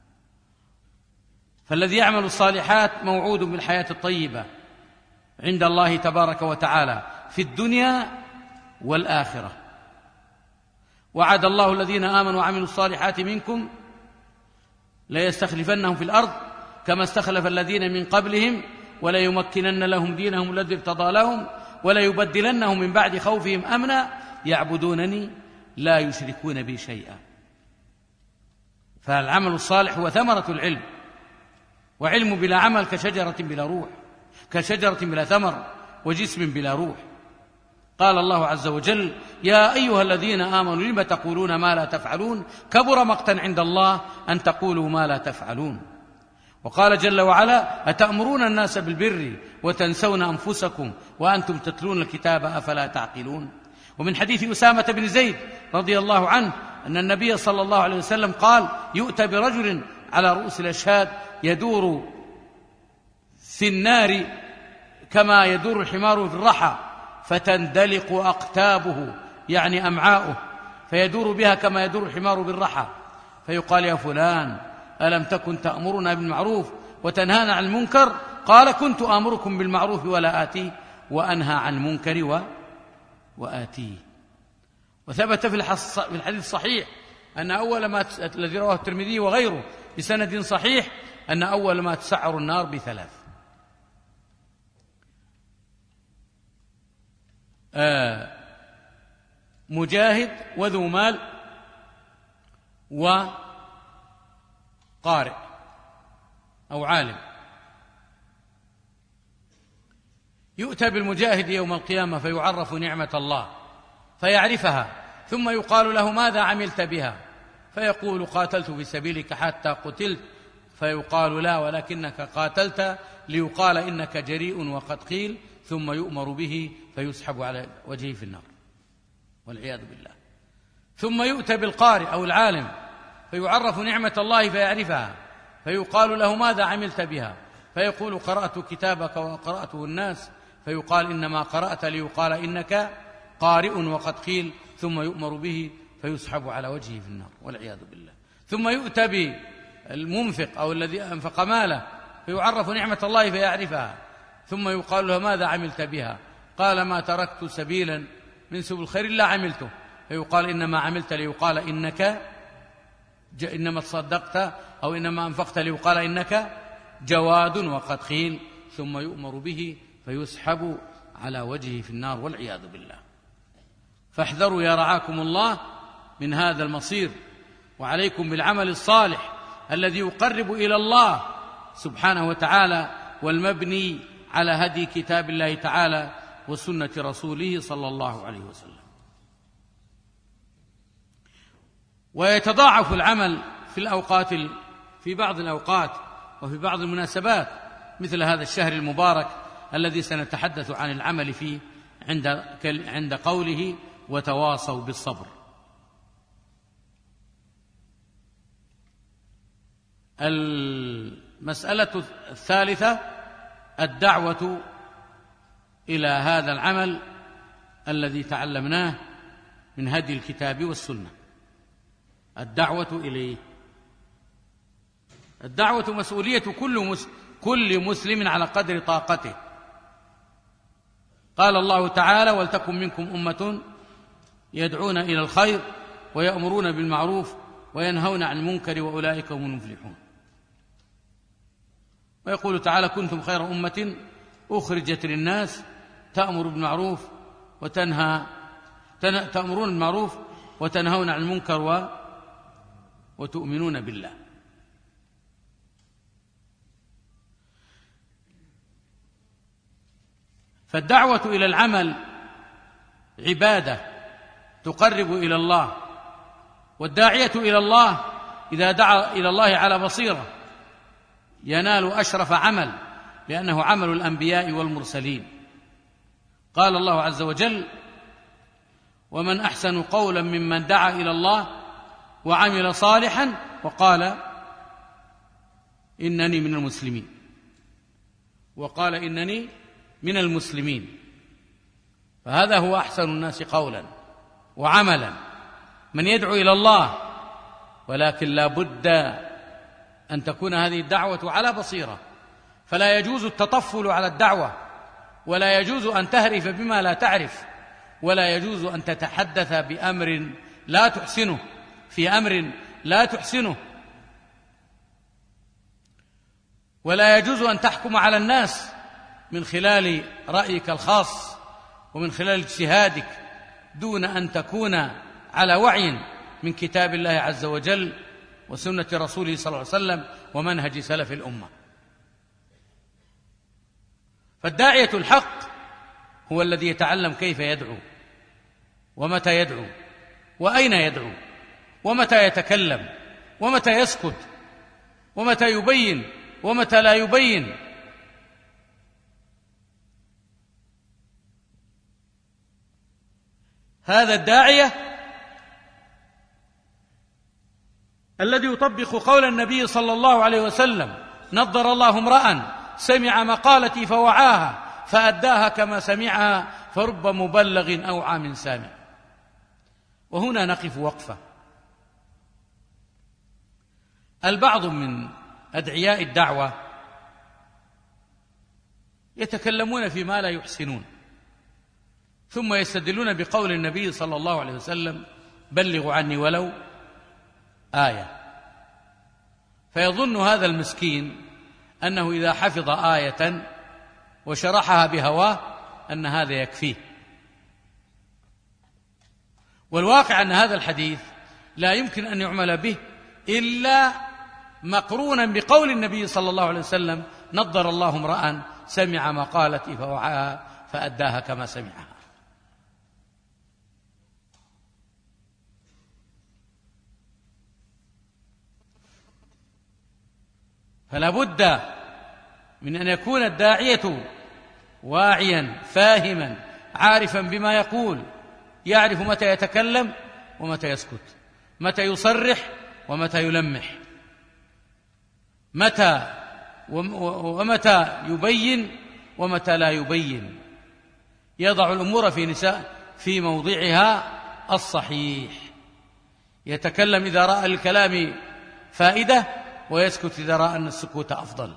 فالذي يعمل الصالحات موعود بالحياة الطيبة عند الله تبارك وتعالى في الدنيا والآخرة. وعد الله الذين آمنوا وعملوا الصالحات منكم ليستخلفنهم في الأرض كما استخلف الذين من قبلهم وليمكنن لهم دينهم الذي ارتضى لهم وليبدلنهم من بعد خوفهم أمنا يعبدونني لا يشركون بي شيئا. فالعمل الصالح هو ثمرة العلم، وعلم بلا عمل كشجرة بلا روح، كشجرة بلا ثمر وجسم بلا روح. قال الله عز وجل يا أيها الذين آمنوا لم تقولون ما لا تفعلون كبر مقتا عند الله أن تقولوا ما لا تفعلون. وقال جل وعلا أتأمرون الناس بالبر وتنسون أنفسكم وأنتم تتلون الكتاب أفلا تعقلون. ومن حديث أسامة بن زيد رضي الله عنه أن النبي صلى الله عليه وسلم قال يؤتى برجل على رؤوس الأشهاد يدور في النار كما يدور الحمار في الرحى فتندلق أقتابه يعني أمعاؤه فيدور بها كما يدور الحمار بالرحى فيقال يا فلان ألم تكن تأمرنا بالمعروف وتنهانا عن المنكر؟ قال كنت آمركم بالمعروف ولا آتيه وأنهى عن المنكر وآتيه. وثبت في الحديث الصحيح أن أول ما الذي رواه الترمذي وغيره بسند صحيح أن أول ما تسعر النار بثلاث: مجاهد وذو مال وقارئ أو عالم. يؤتى بالمجاهد يوم القيامة فيعرف نعمة الله فيعرفها ثم يقال له ماذا عملت بها؟ فيقول قاتلت في سبيلك حتى قتلت. فيقال لا ولكنك قاتلت ليقال إنك جريء وقد قيل، ثم يؤمر به فيسحب على وجهه في النار والعياذ بالله. ثم يؤتى بالقارئ أو العالم فيعرف نعمة الله فيعرفها فيقال له ماذا عملت بها؟ فيقول قرأت كتابك وقرأته الناس، فيقال إنما قرأت ليقال إنك قارئ وقد قيل، ثم يؤمر به فيسحب على وجهه في النار والعياذ بالله. ثم يؤتى بالمنفق أو الذي أنفق ماله فيعرف نعمة الله فيعرفها، ثم يقال له ماذا عملت بها؟ قال ما تركت سبيلا من سبل الخير إلا عملته، فيقال إنما عملت ليقال إنما تصدقت أو إنما أنفقت ليقال إنك جواد وقد قيل، ثم يؤمر به فيسحب على وجهه في النار والعياذ بالله. فاحذروا يا رعاكم الله من هذا المصير، وعليكم بالعمل الصالح الذي يقرب إلى الله سبحانه وتعالى، والمبني على هدي كتاب الله تعالى وسنة رسوله صلى الله عليه وسلم. ويتضاعف العمل في بعض الأوقات وفي بعض المناسبات، مثل هذا الشهر المبارك الذي سنتحدث عن العمل فيه عند قوله وتواصوا بالصبر. المسألة الثالثة الدعوة إلى هذا العمل الذي تعلمناه من هدي الكتاب والسنة، الدعوة إليه. الدعوة مسؤولية كل مسلم على قدر طاقته. قال الله تعالى ولتكن منكم أمة يدعون إلى الخير ويأمرون بالمعروف وينهون عن المنكر وأولئك هم المفلحون. ويقول تعالى كنتم خير أمة أخرجت للناس تأمرون بالمعروف وتنهون عن المنكر وتؤمنون بالله. فالدعوة إلى العمل عبادة تقرب إلى الله، والداعية إلى الله إذا دعا إلى الله على بصيرة ينال أشرف عمل، لأنه عمل الأنبياء والمرسلين. قال الله عز وجل ومن أحسن قولا ممن دعا إلى الله وعمل صالحا وقال إنني من المسلمين. فهذا هو أحسن الناس قولا وعملا، من يدعو إلى الله، ولكن لا بد أن تكون هذه الدعوة على بصيرة، فلا يجوز التطفل على الدعوة، ولا يجوز أن تهرف بما لا تعرف، ولا يجوز أن تتحدث بأمر لا تحسنه في أمر لا تحسنه، ولا يجوز أن تحكم على الناس من خلال رأيك الخاص ومن خلال اجتهادك دون أن تكون على وعي من كتاب الله عز وجل وسنة رسوله صلى الله عليه وسلم ومنهج سلف الأمة. فالداعية الحق هو الذي يتعلم كيف يدعو ومتى يدعو وأين يدعو ومتى يتكلم ومتى يسكت ومتى يبين ومتى لا يبين. هذا الداعية الذي يطبق قول النبي صلى الله عليه وسلم نضر الله امرأ سمع مقالتي فوعاها فأداها كما سمعها فرب مبلغ أوعى من سامع. وهنا نقف وقفة. البعض من أدعياء الدعوة يتكلمون فيما لا يحسنون، ثم يستدلون بقول النبي صلى الله عليه وسلم بلغوا عني ولو آية، فيظن هذا المسكين أنه إذا حفظ آية وشرحها بهواه أن هذا يكفيه. والواقع أن هذا الحديث لا يمكن أن يعمل به إلا مقرونا بقول النبي صلى الله عليه وسلم نضر الله امرأ سمع مقالتي فوعاها فأداها كما سمعها. فلا بد من أن يكون الداعية واعيا فاهما عارفا بما يقول، يعرف متى يتكلم ومتى يسكت، متى يصرح ومتى يلمح، متى ومتى يبين ومتى لا يبين، يضع الأمور في موضعها الصحيح، يتكلم إذا رأى الكلام فائدة ويسكت إذا رأى أن السكوت أفضل.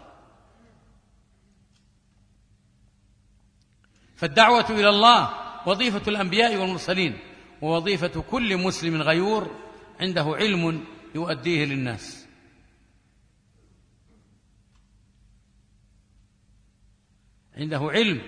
فالدعوة إلى الله وظيفة الأنبياء والمرسلين، ووظيفة كل مسلم غيور عنده علم يؤديه للناس. عنده علم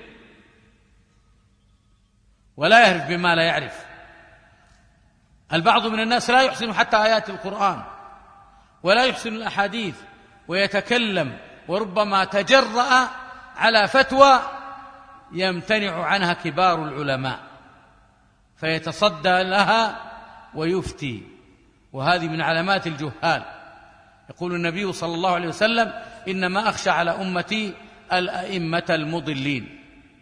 ولا يهرف بما لا يعرف. البعض من الناس لا يحسن حتى آيات القرآن ولا يحسن الأحاديث، ويتكلم وربما تجرأ على فتوى يمتنع عنها كبار العلماء فيتصدى لها ويفتي، وهذه من علامات الجهال. يقول النبي صلى الله عليه وسلم: إنما أخشى على أمتي الأئمة المضلين.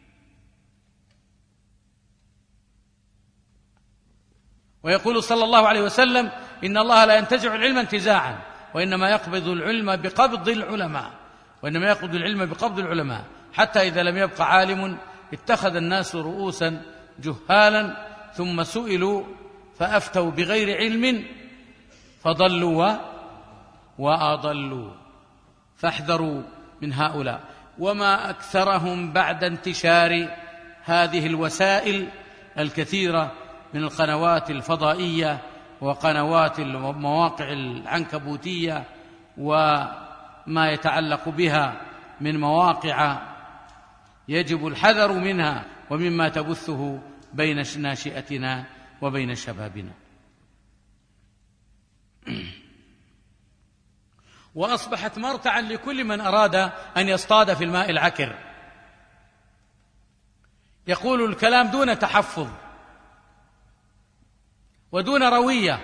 ويقول صلى الله عليه وسلم: إن الله لا ينتزع العلم انتزاعا، وإنما يقبض العلم بقبض العلماء، حتى إذا لم يبق عالم اتخذ الناس رؤوسا جهالا ثم سئلوا فأفتوا بغير علم فضلوا وأضلوا. فاحذروا من هؤلاء. وما أكثرهم بعد انتشار هذه الوسائل الكثيرة من القنوات الفضائية وقنوات المواقع العنكبوتية وما يتعلق بها من مواقع يجب الحذر منها، ومما تبثه بين ناشئتنا وبين شبابنا. وأصبحت مرتعا لكل من أراد أن يصطاد في الماء العكر، يقول الكلام دون تحفظ ودون روية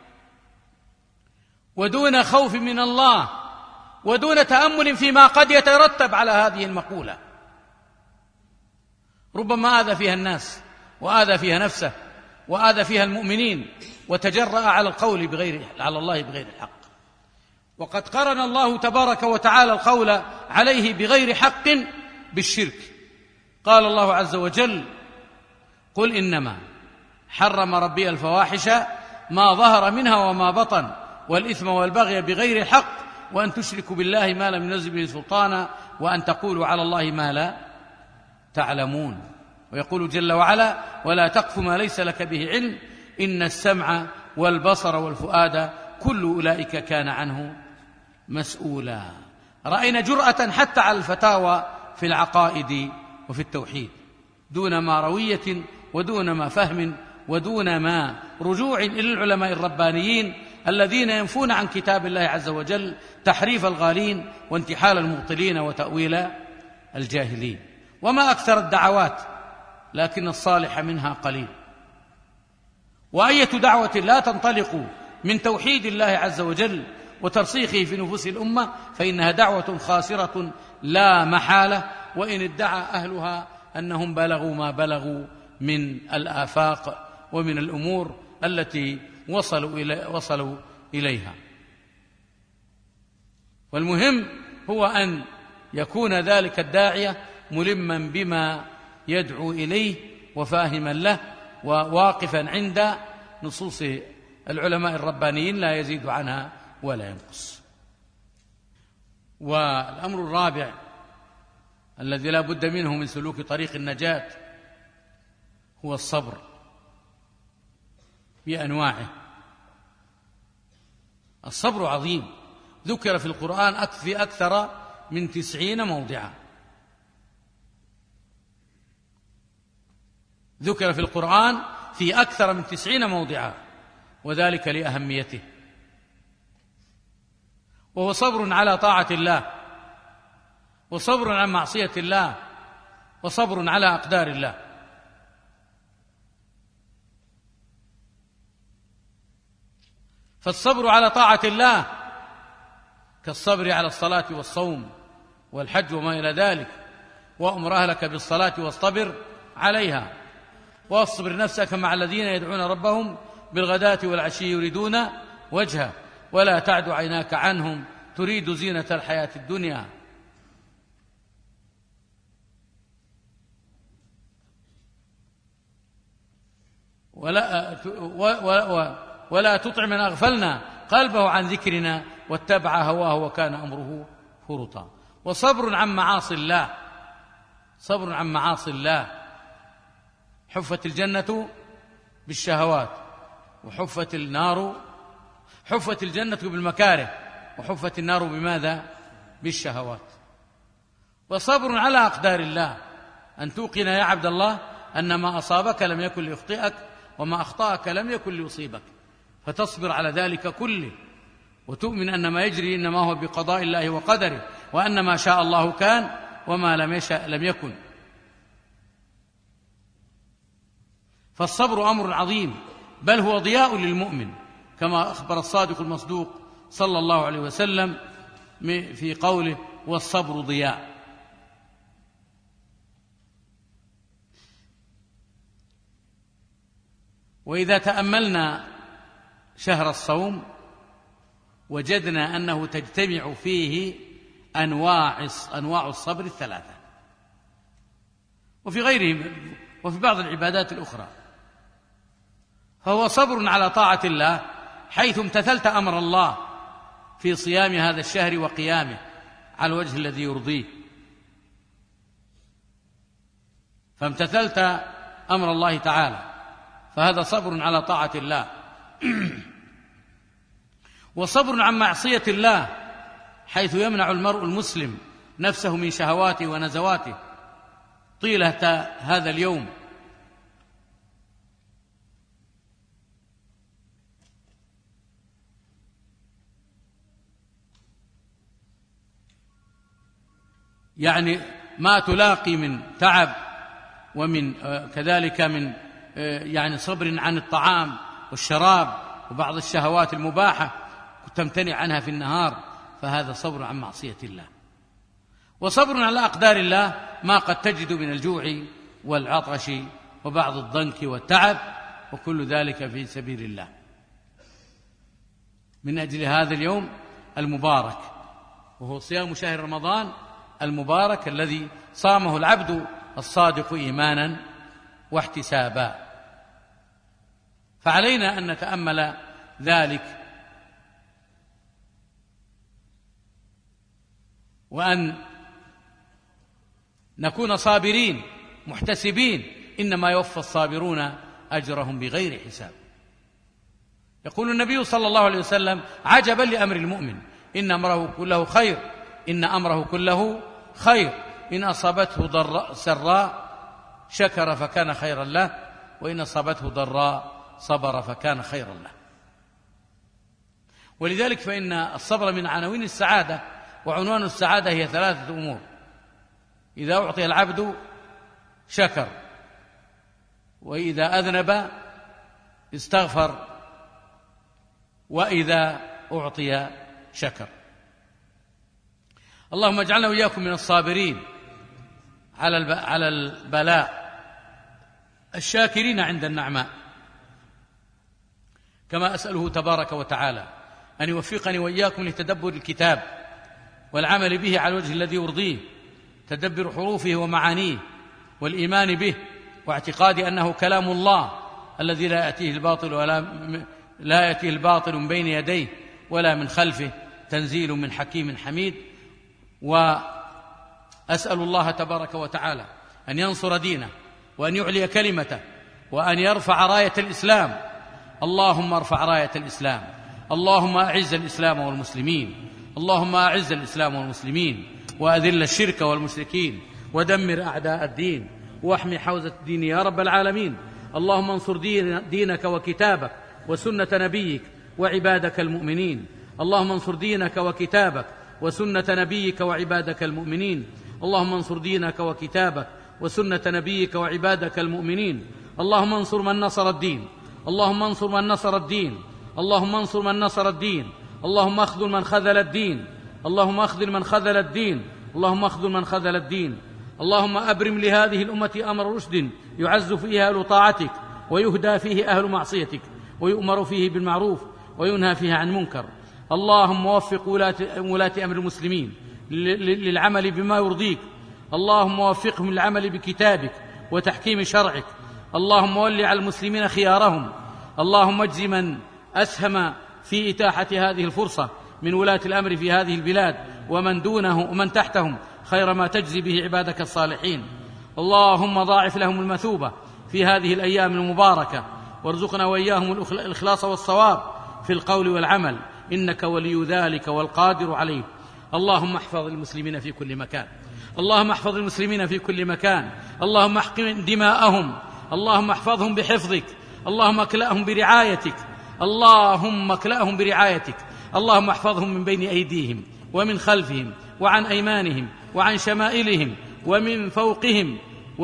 ودون خوف من الله ودون تأمل فيما قد يترتب على هذه المقولة. ربما آذى فيها الناس وآذى فيها نفسه وآذى فيها المؤمنين، وتجرأ على القول على الله بغير الحق. وقد قرن الله تبارك وتعالى القول عليه بغير حق بالشرك. قال الله عز وجل: قل إنما حرم ربي الفواحش ما ظهر منها وما بطن والإثم والبغي بغير الحق وأن تشركوا بالله ما لم ينزل به سلطانا وأن تقولوا على الله ما لا تعلمون. ويقول جل وعلا: ولا تقف ما ليس لك به علم إن السمع والبصر والفؤاد كل أولئك كان عنه مسؤولا. رأينا جرأة حتى على الفتاوى في العقائد وفي التوحيد دون ما روية ودون ما فهم ودون ما رجوع إلى العلماء الربانيين الذين ينفون عن كتاب الله عز وجل تحريف الغالين وانتحال المبطلين وتأويل الجاهلين. وما أكثر الدعوات، لكن الصالح منها قليل. وأية دعوة لا تنطلق من توحيد الله عز وجل وترسيخه في نفوس الأمة فإنها دعوة خاسرة لا محالة، وإن ادعى أهلها أنهم بلغوا ما بلغوا من الآفاق ومن الأمور التي وصلوا إليها. والمهم هو أن يكون ذلك الداعية ملما بما يدعو إليه وفاهما له وواقفا عند نصوص العلماء الربانيين لا يزيد عنها ولا ينقص. والأمر الرابع الذي لا بد منه من سلوك طريق النجاة هو الصبر بأنواعه. الصبر عظيم، ذكر في القرآن في أكثر من 90 موضعا. ذكر في القرآن في أكثر من 90 موضعا، وذلك لأهميته. وهو صبر على طاعة الله، وصبر عن معصية الله، وصبر على أقدار الله. فالصبر على طاعة الله كالصبر على الصلاة والصوم والحج وما إلى ذلك. وأمر أهلك بالصلاة واصطبر عليها، واصبر نفسك مع الذين يدعون ربهم بالغداة والعشي يريدون وجهه ولا تعد عيناك عنهم تريد زينة الحياة الدنيا ولا تطع من أغفلنا قلبه عن ذكرنا واتبع هواه وكان أمره فرطا. وصبر عن معاصي الله، صبر عن معاصي الله. حفت الجنة بالشهوات وحفت النار، حفت الجنة بالمكاره وحفت النار بماذا؟ بالشهوات. وصبر على أقدار الله، أن توقن يا عبد الله أن ما أصابك لم يكن ليخطئك وما أخطأك لم يكن ليصيبك، فتصبر على ذلك كله، وتؤمن أن ما يجري إنما هو بقضاء الله وقدره، وأن ما شاء الله كان وما لم يشأ لم يكن. فالصبر أمر عظيم، بل هو ضياء للمؤمن، كما أخبر الصادق المصدوق صلى الله عليه وسلم في قوله: والصبر ضياء. وإذا تأملنا شهر الصوم وجدنا أنه تجتمع فيه أنواع الصبر الثلاثة، وفي غيره وفي بعض العبادات الأخرى، فهو صبر على طاعة الله حيث امتثلت أمر الله في صيام هذا الشهر وقيامه على الوجه الذي يرضيه، فامتثلت أمر الله تعالى، فهذا صبر على طاعة الله. وصبر عن معصية الله حيث يمنع المرء المسلم نفسه من شهواته ونزواته طيلة هذا اليوم، يعني ما تلاقي من تعب ومن كذلك من يعني صبر عن الطعام والشراب وبعض الشهوات المباحة تمتنع عنها في النهار، فهذا صبر عن معصية الله. وصبر على أقدار الله ما قد تجد من الجوع والعطش وبعض الضنك والتعب، وكل ذلك في سبيل الله من أجل هذا اليوم المبارك، وهو صيام شهر رمضان المبارك الذي صامه العبد الصادق إيمانا واحتسابا. فعلينا أن نتأمل ذلك، وأن نكون صابرين محتسبين، إنما يوفى الصابرون أجرهم بغير حساب. يقول النبي صلى الله عليه وسلم: عجبا لأمر المؤمن، إن أمره كله خير، إن أمره كله خير، إن أصابته سراء شكر فكان خيرا له، وإن أصابته ضراء صبر فكان خيرا له. ولذلك فإن الصبر من عناوين السعادة، وعنوان السعادة هي ثلاثة أمور: إذا أعطي العبد شكر، وإذا أذنب استغفر، وإذا أعطي شكر. اللهم اجعلنا وإياكم من الصابرين على البلاء الشاكرين عند النعماء، كما أسأله تبارك وتعالى أن يوفقني وإياكم لتدبر الكتاب والعمل به على الوجه الذي يرضيه، تدبر حروفه ومعانيه والإيمان به، واعتقاد أنه كلام الله الذي لا يأتيه الباطل من بين يديه ولا من خلفه، تنزيل من حكيم حميد. وأسأل الله تبارك وتعالى أن ينصر دينه وأن يعلي كلمته وأن يرفع راية الإسلام. اللهم ارفع راية الإسلام، اللهم أعز الإسلام والمسلمين، اللهم أعز الإسلام والمسلمين، وأذل الشرك والمشركين، ودمر أعداء الدين، واحمي حوزة الدين يا رب العالمين. اللهم انصر دينك وكتابك وسنة نبيك وعبادك المؤمنين. اللهم انصر دينك وكتابك وسنة نبيك وعبادك المؤمنين. اللهم انصر دينك وكتابك وسنة نبيك وعبادك المؤمنين. اللهم انصر من نصر الدين، اللهم انصر من نصر الدين، اللهم انصر من نصر الدين، اللهم اخذل من خذل الدين، اللهم اخذل من خذل الدين، اللهم اخذل من خذل الدين. اللهم أبرم لهذه الأمة أمر رشد يعز فيه أهل طاعتك ويهدى فيه أهل معصيتك، ويؤمر فيه بالمعروف وينهى فيه عن منكر. اللهم وفق ولاة أمر المسلمين للعمل بما يرضيك، اللهم وفقهم للعمل بكتابك وتحكيم شرعك، اللهم ول على المسلمين خيارهم. اللهم اجز من أسهم في إتاحة هذه الفرصة من ولاة الأمر في هذه البلاد ومن دونه ومن تحتهم خير ما تجزي به عبادك الصالحين. اللهم ضاعف لهم المثوبة في هذه الأيام المباركة، وارزقنا وإياهم الإخلاص والصواب في القول والعمل، إنك ولي ذلك والقادر عليه. اللهم احفظ المسلمين في كل مكان، اللهم احفظ المسلمين في كل مكان، اللهم احقن دماءهم، اللهم احفظهم بحفظك، اللهم اكلأهم برعايتك، اللهم اكلأهم برعايتك، اللهم احفظهم من بين أيديهم ومن خلفهم وعن أيمانهم وعن شمائلهم ومن فوقهم،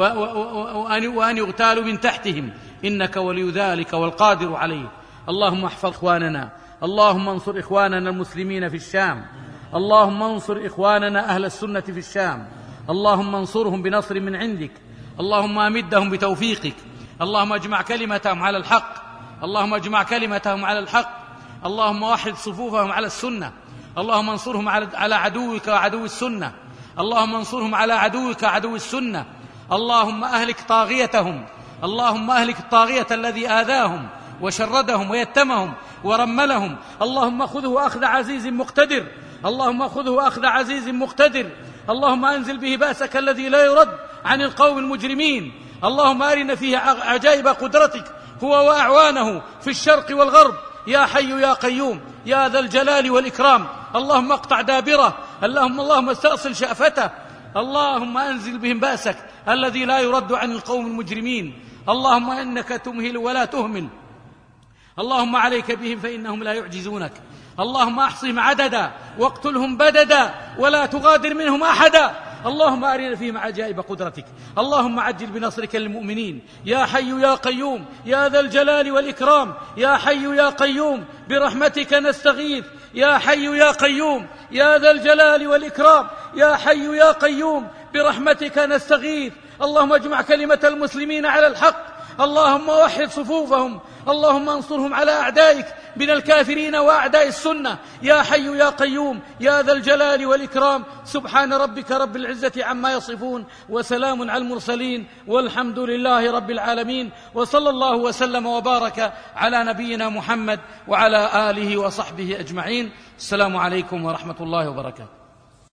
وأن يغتالوا من تحتهم، إنك ولي ذلك والقادر عليه. اللهم احفظ إخواننا، اللهم انصر إخواننا المسلمين في الشام، اللهم انصر إخواننا أهل السنة في الشام، اللهم انصرهم بنصر من عندك، اللهم أمدهم بتوفيقك، اللهم اجمع كلمتهم على الحق، اللهم اجمع كلمتهم على الحق، اللهم وحد صفوفهم على السنة، اللهم انصرهم على عدوك وعدو السنة، اللهم انصرهم على عدوك وعدو السنة، اللهم أهلك طاغيتهم، اللهم أهلك الطاغية الذي آذاهم وشردهم ويتمهم ورملهم، اللهم خذه أخذ عزيز مقتدر، اللهم خذه أخذ عزيز مقتدر، اللهم أنزل به بأسك الذي لا يرد عن القوم المجرمين، اللهم أرنا فيه عجائب قدرتك هو وأعوانه في الشرق والغرب، يا حي يا قيوم يا ذا الجلال والإكرام. اللهم اقطع دابره، اللهم استأصل شأفته، اللهم أنزل بهم بأسك الذي لا يرد عن القوم المجرمين، اللهم إنك تمهل ولا تهمل، اللهم عليك بهم فإنهم لا يعجزونك، اللهم أحصهم عددا واقتلهم بددا ولا تغادر منهم أحدا، اللهم أرنا فيهم عجائب قدرتك، اللهم عجل بنصرك للمؤمنين، يا حي يا قيوم يا ذا الجلال والإكرام، يا حي يا قيوم برحمتك نستغيث، يا حي يا قيوم يا ذا الجلال والإكرام، يا حي يا قيوم برحمتك نستغيث. اللهم اجمع كلمة المسلمين على الحق، اللهم وحد صفوفهم، اللهم انصرهم على أعدائك من الكافرين وأعداء السنة، يا حي يا قيوم يا ذا الجلال والإكرام. سبحان ربك رب العزة عما يصفون، وسلام على المرسلين، والحمد لله رب العالمين، وصلى الله وسلم وبارك على نبينا محمد وعلى آله وصحبه أجمعين. السلام عليكم ورحمة الله وبركاته.